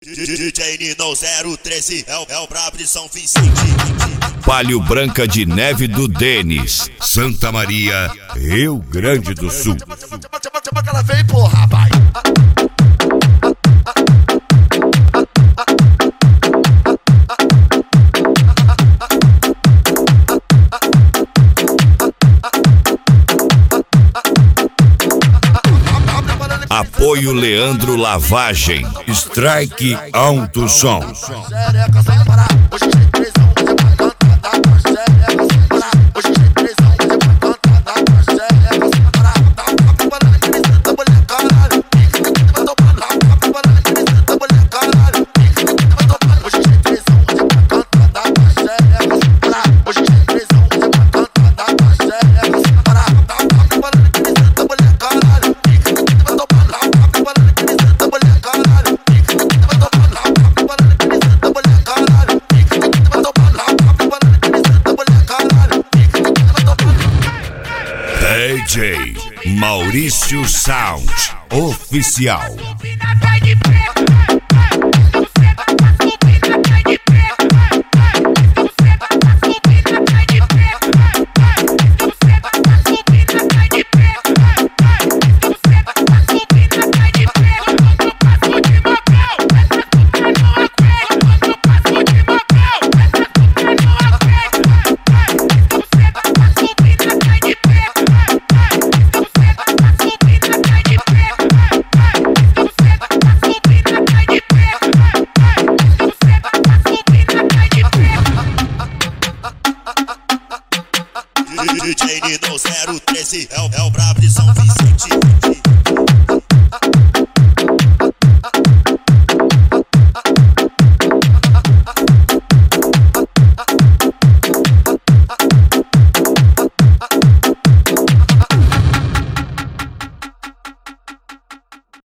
DJ Nino 013 é o brabo de São Vicente. Palio Branca de Neve do Denis, Santa Maria, Rio Grande do Sul. Chama que ela vem, porra, vai. Apoio Leandro Lavagem, Strike Alto Som. DJ Maurício Sound Oficial. DJ Nino 013 é o brabo de São Vicente.